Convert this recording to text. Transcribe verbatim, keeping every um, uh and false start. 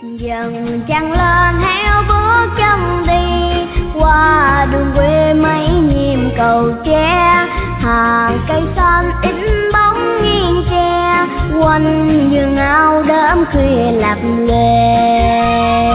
Dần trăng lên theo bước chân đi, qua đường quê mấy nhịp cầu tre, hàng cây xanh ít bóng nghiêng tre, quanh vườn ao đơm khuya lập lề.